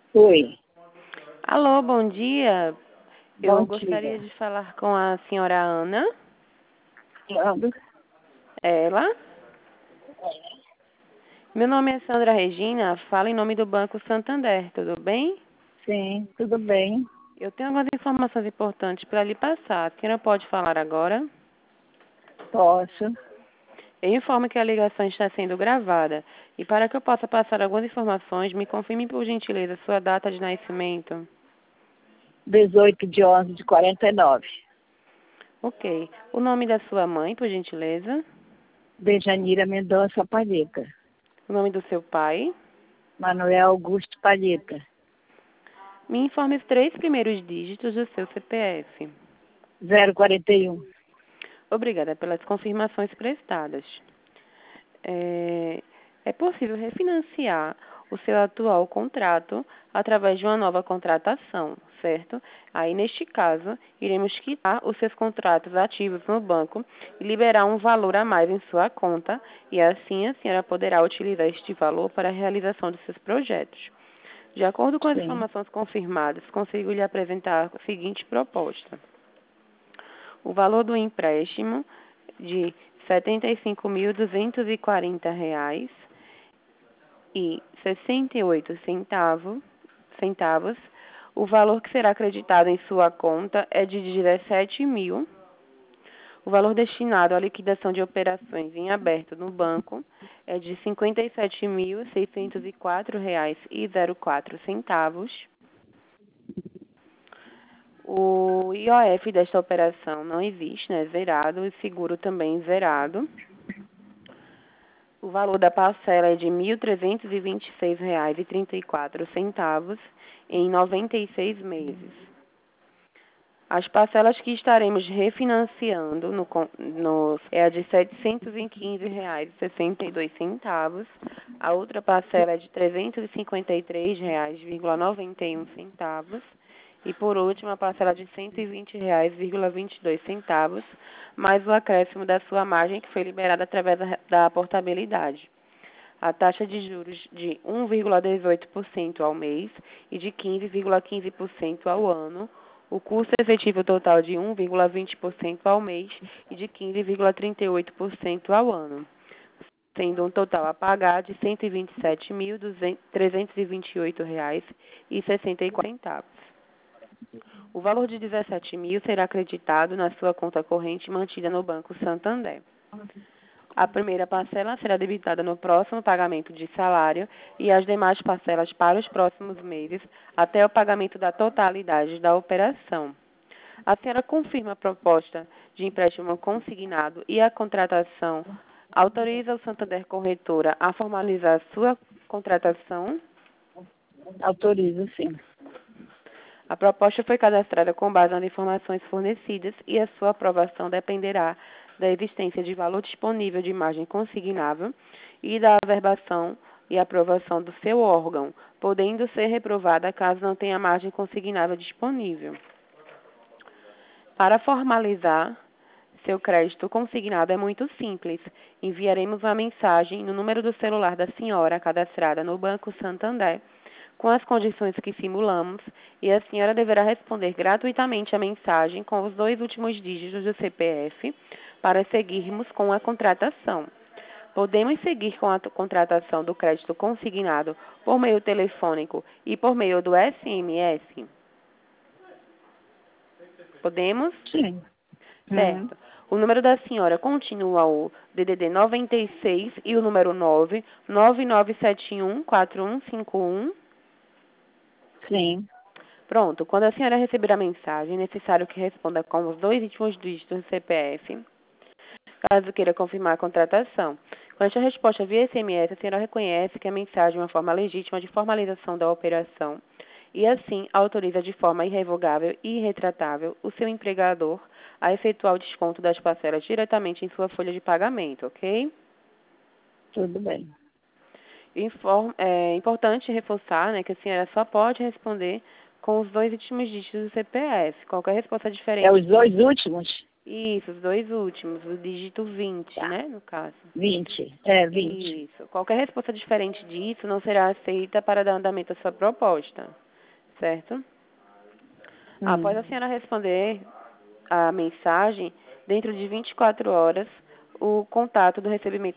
Oi, Alô, bom dia. bom Eu gostaria dia. de falar com a senhora Ana. Falando? Ela? Meu nome é Sandra Regina, falo em nome do Banco Santander, tudo bem? Sim, tudo bem. Eu tenho algumas informações importantes para lhe passar. A senhora pode falar agora? Posso? Eu informo que a ligação está sendo gravada e para que eu possa passar algumas informações, me confirme por gentileza sua data de nascimento. 18/11/49. Ok. O nome da sua mãe, por gentileza. Bejanira Mendonça Palheta. O nome do seu pai. Manuel Augusto Palheta. Me informe os 3 primeiros dígitos do seu CPF. 041. Obrigada pelas confirmações prestadas. É possível refinanciar o seu atual contrato através de uma nova contratação, certo? Aí, neste caso, iremos quitar os seus contratos ativos no banco e liberar um valor a mais em sua conta, e assim a senhora poderá utilizar este valor para a realização de seus projetos. De acordo com as Sim. informações confirmadas, consigo lhe apresentar a seguinte proposta. O valor do empréstimo de R$ 75.240,68. O valor que será acreditado em sua conta é de 17.000. O valor destinado à liquidação de operações em aberto no banco é de R$ 57.604,04. O IOF desta operação não existe, né? Zerado. E seguro também zerado. O valor da parcela é de R$ 1.326,34 em 96 meses. As parcelas que estaremos refinanciando é a de R$ 715,62. A outra parcela é de R$ 353,91. E, por último, a parcela de R$ 120,22, mais o acréscimo da sua margem, que foi liberada através da portabilidade. A taxa de juros de 1,18% ao mês e de 15,15% ao ano. O custo efetivo total de 1,20% ao mês e de 15,38% ao ano, sendo um total a pagar de R$ 127.328,64. O valor de 17.000 será acreditado na sua conta corrente mantida no Banco Santander. A primeira parcela será debitada no próximo pagamento de salário e as demais parcelas para os próximos meses, até o pagamento da totalidade da operação. A senhora confirma a proposta de empréstimo consignado e a contratação. Autoriza o Santander Corretora a formalizar a sua contratação? Autorizo, sim. A proposta foi cadastrada com base nas informações fornecidas e a sua aprovação dependerá da existência de valor disponível de margem consignável e da averbação e aprovação do seu órgão, podendo ser reprovada caso não tenha margem consignável disponível. Para formalizar seu crédito consignado é muito simples. Enviaremos uma mensagem no número do celular da senhora cadastrada no Banco Santander, com as condições que simulamos, e a senhora deverá responder gratuitamente a mensagem com os 2 últimos dígitos do CPF para seguirmos com a contratação. Podemos seguir com a contratação do crédito consignado por meio telefônico e por meio do SMS? Podemos? Sim. Certo. O número da senhora continua o DDD 96 e o número 999714151. Sim. Pronto. Quando a senhora receber a mensagem, é necessário que responda com os 2 últimos dígitos do CPF, caso queira confirmar a contratação. Com esta resposta via SMS, a senhora reconhece que a mensagem é uma forma legítima de formalização da operação e, assim, autoriza de forma irrevogável e irretratável o seu empregador a efetuar o desconto das parcelas diretamente em sua folha de pagamento, ok? Tudo bem. É importante reforçar, né, que a senhora só pode responder com os 2 últimos dígitos do CPF. Qualquer resposta É diferente. os 2 últimos? Isso, os dois últimos, o dígito 20, Tá. né, no caso. 20. 20. Isso. Qualquer resposta diferente disso não será aceita para dar andamento à sua proposta, certo? Após a senhora responder a mensagem, dentro de 24 horas, o contato do recebimento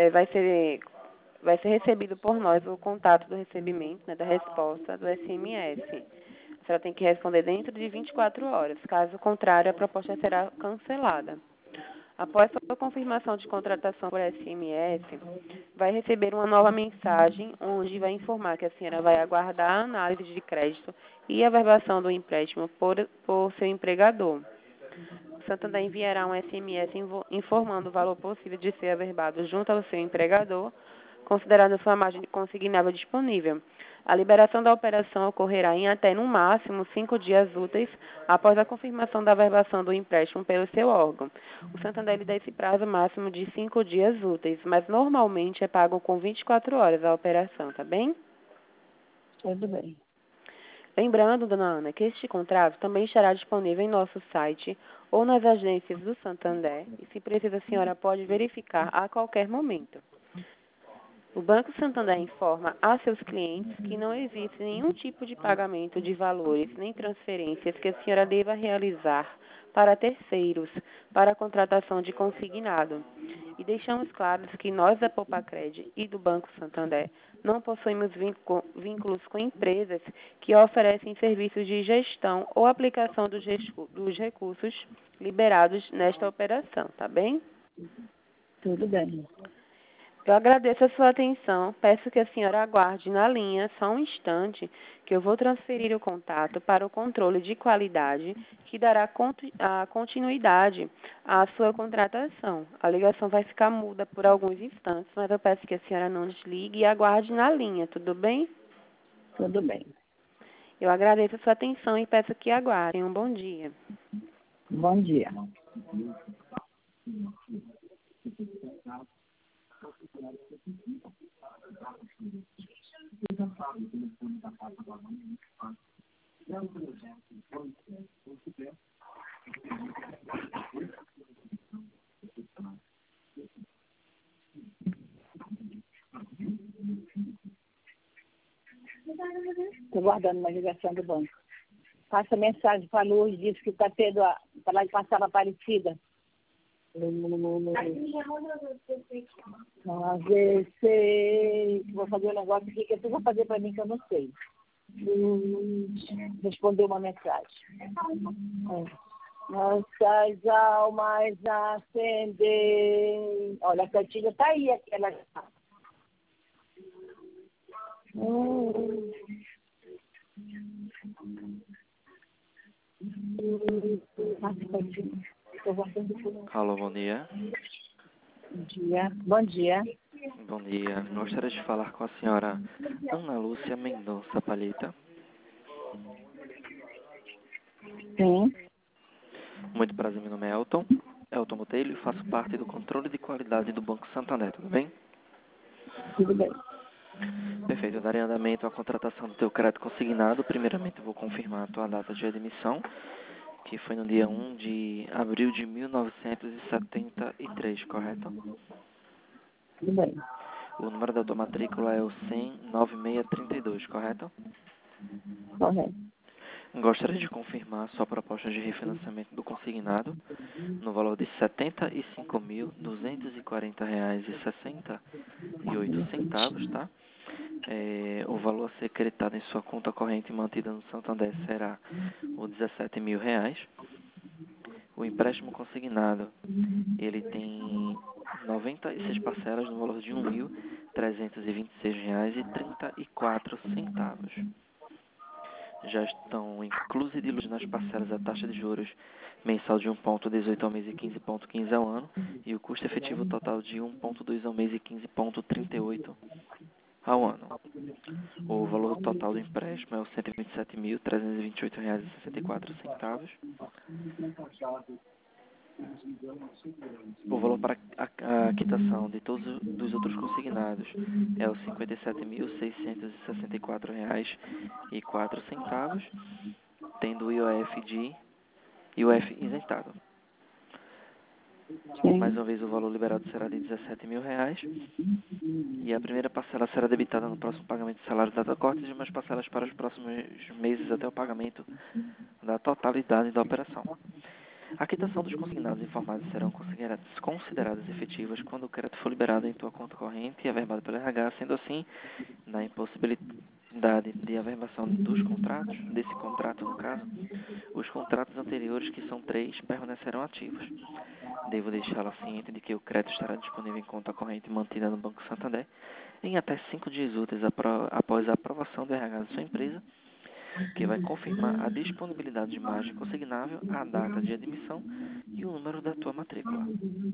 vai ser recebido por nós o contato do recebimento, né, da resposta do SMS. A senhora tem que responder dentro de 24 horas. Caso contrário, a proposta será cancelada. Após a confirmação de contratação por SMS, vai receber uma nova mensagem onde vai informar que a senhora vai aguardar a análise de crédito e a verbação do empréstimo por seu empregador. O Santander enviará um SMS informando o valor possível de ser averbado junto ao seu empregador, considerando a sua margem consignável disponível. A liberação da operação ocorrerá em até, no máximo, 5 dias úteis após a confirmação da averbação do empréstimo pelo seu órgão. O Santander lhe dá esse prazo máximo de 5 dias úteis, mas normalmente é pago com 24 horas a operação, tá bem? Tudo bem. Lembrando, dona Ana, que este contrato também estará disponível em nosso site ou nas agências do Santander e, se precisa, a senhora pode verificar a qualquer momento. O Banco Santander informa a seus clientes que não existe nenhum tipo de pagamento de valores nem transferências que a senhora deva realizar para terceiros para a contratação de consignado. E deixamos claros que nós da Popacred e do Banco Santander não possuímos vínculos com empresas que oferecem serviços de gestão ou aplicação dos recursos liberados nesta operação, tá bem? Tudo bem. Eu agradeço a sua atenção. Peço que a senhora aguarde na linha só um instante, que eu vou transferir o contato para o controle de qualidade, que dará a continuidade à sua contratação. A ligação vai ficar muda por alguns instantes, mas eu peço que a senhora não desligue e aguarde na linha, tudo bem? Tudo bem. Eu agradeço a sua atenção e peço que aguardem. Um bom dia. Bom dia. Estou guardando uma ligação do banco. Passa mensagem para a Luz, diz que está tendo para lá de passar a Aparecida. Vou fazer um negócio aqui que tu vai fazer para mim que eu não sei. Respondeu uma mensagem. Nossas almas acendem. Olha, a cantiga está aí, aquela. Alô, bom dia. Bom dia. Bom dia. Bom dia. Gostaria de falar com a senhora Ana Lúcia Mendonça Palheta. Sim. Muito prazer, meu nome é Elton. Elton Botelho e faço parte do controle de qualidade do Banco Santander, tudo bem? Tudo bem. Perfeito, eu darei andamento à contratação do teu crédito consignado. Primeiramente, eu vou confirmar a tua data de admissão, que foi no dia 1 de abril de 1973, correto? Tudo bem. O número da tua matrícula é o 1009632, correto? Correto. Gostaria de confirmar sua proposta de refinanciamento do consignado no valor de R$ 75.240,68, tá? O valor a ser creditado em sua conta corrente mantida no Santander será o R$ 17.000. O empréstimo consignado, ele tem 96 parcelas no valor de R$ 1.326,34. Já estão inclusas e diluídas nas parcelas a taxa de juros mensal de 1,18 ao mês e 15,15 ao ano e o custo efetivo total de 1,2 ao mês e 15,38 ao ano. O valor total do empréstimo é o R$ 127.328,64. O valor para a quitação de todos os outros consignados é o R$ 57.664,04, tendo o IOF isentado. Sim. Mais uma vez, o valor liberado será de R$17 mil. E a primeira parcela será debitada no próximo pagamento de salário data cortes e umas parcelas para os próximos meses até o pagamento da totalidade da operação. A quitação dos consignados informados serão consideradas efetivas quando o crédito for liberado em tua conta corrente e averbado pelo RH, sendo assim, na impossibilidade de averbação dos contratos, desse contrato no caso, os contratos anteriores, que são 3, permanecerão ativos. Devo deixá-la ciente de que o crédito estará disponível em conta corrente mantida no Banco Santander em até 5 dias úteis após a aprovação do RH de sua empresa, que vai confirmar a disponibilidade de margem consignável, a data de admissão e o número da tua matrícula.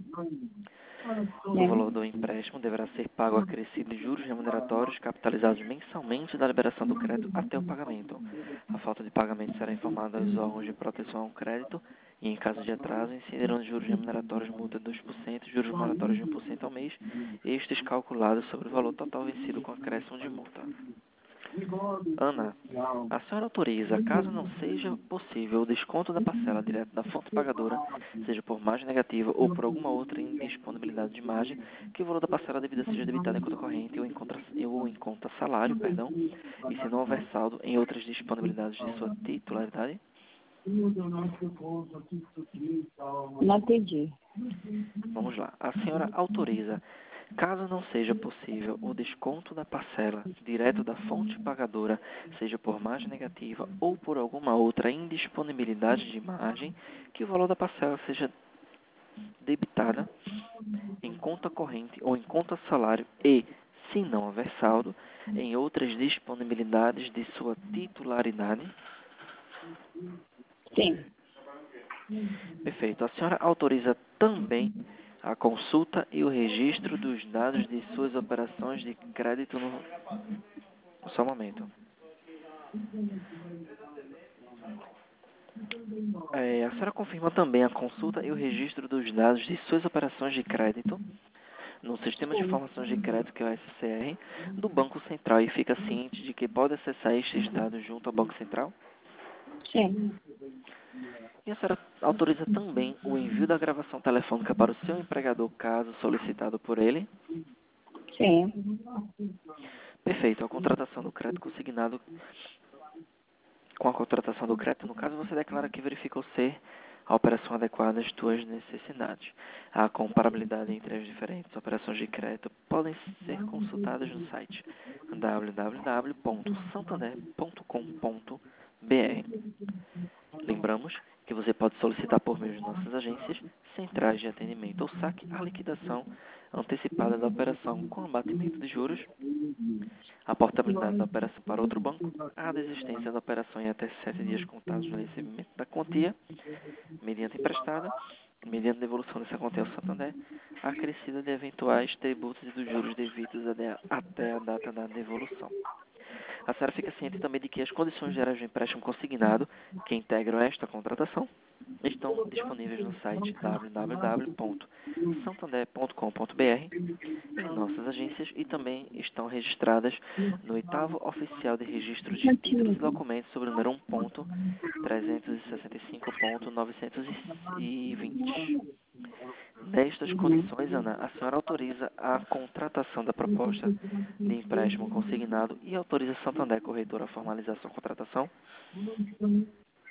O valor do empréstimo deverá ser pago acrescido de juros remuneratórios capitalizados mensalmente da liberação do crédito até o pagamento. A falta de pagamento será informada aos órgãos de proteção ao crédito e, em caso de atraso, incidirão juros remuneratórios multa de 2%, juros moratórios de 1% ao mês, estes calculados sobre o valor total vencido com acréscimo de multa. Ana, a senhora autoriza, caso não seja possível o desconto da parcela direta da fonte pagadora, seja por margem negativa ou por alguma outra indisponibilidade de margem, que o valor da parcela devida seja debitado em conta corrente ou em conta salário, e se não houver saldo em outras disponibilidades de sua titularidade? Não entendi. Vamos lá. A senhora autoriza, caso não seja possível o desconto da parcela direto da fonte pagadora, seja por margem negativa ou por alguma outra indisponibilidade de margem, que o valor da parcela seja debitada em conta corrente ou em conta salário e, se não houver saldo, em outras disponibilidades de sua titularidade? Sim. Perfeito. A senhora autoriza também a consulta e o registro dos dados de suas operações de crédito no... Só um momento. A senhora confirma também a consulta e o registro dos dados de suas operações de crédito no Sistema de Informações de Crédito, que é o SCR, do Banco Central, e fica ciente de que pode acessar estes dados junto ao Banco Central? Sim. E a senhora autoriza também o envio da gravação telefônica para o seu empregador, caso solicitado por ele? Sim. Perfeito. A contratação do crédito consignado, com a contratação do crédito, no caso, você declara que verificou ser a operação adequada às suas necessidades. A comparabilidade entre as diferentes operações de crédito podem ser consultadas no site www.santander.com.br. Lembramos que você pode solicitar por meio de nossas agências centrais de atendimento ou saque a liquidação antecipada da operação com abatimento de juros, a portabilidade da operação para outro banco, a desistência da operação em até 7 dias contados no recebimento da quantia, mediante emprestada, mediante devolução dessa quantia ao Santander, a acrescida de eventuais tributos e dos juros devidos até a data da devolução. A senhora fica ciente também de que as condições gerais do empréstimo consignado, que integram esta contratação, estão disponíveis no site www.santander.com.br, em nossas agências, e também estão registradas no 8º Oficial de Registro de Títulos e Documentos sobre o número 1.365.920. Nestas condições, Ana, a senhora autoriza a contratação da proposta de empréstimo consignado e autoriza a Santander Corretora a formalizar sua contratação? Sim.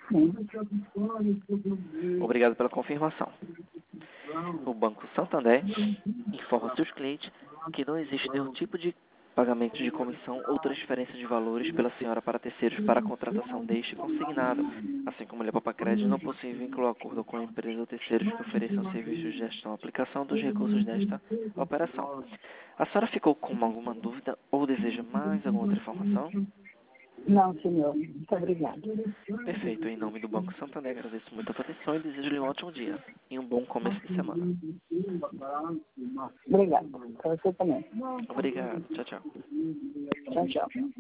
Obrigado pela confirmação. O Banco Santander informa seus clientes que não existe nenhum tipo de pagamento de comissão ou transferência de valores pela senhora para terceiros para a contratação deste consignado, assim como ele Papa Crédito não possui vínculo ou acordo com a empresa ou terceiros que ofereçam serviços de gestão ou aplicação dos recursos desta operação. A senhora ficou com alguma dúvida ou deseja mais alguma outra informação? Não, senhor. Muito obrigada. Perfeito. Em nome do Banco Santander, agradeço muito a sua atenção e desejo-lhe um ótimo dia e um bom começo de semana. Obrigada. Para você também. Obrigado. Tchau, tchau. Tchau, tchau.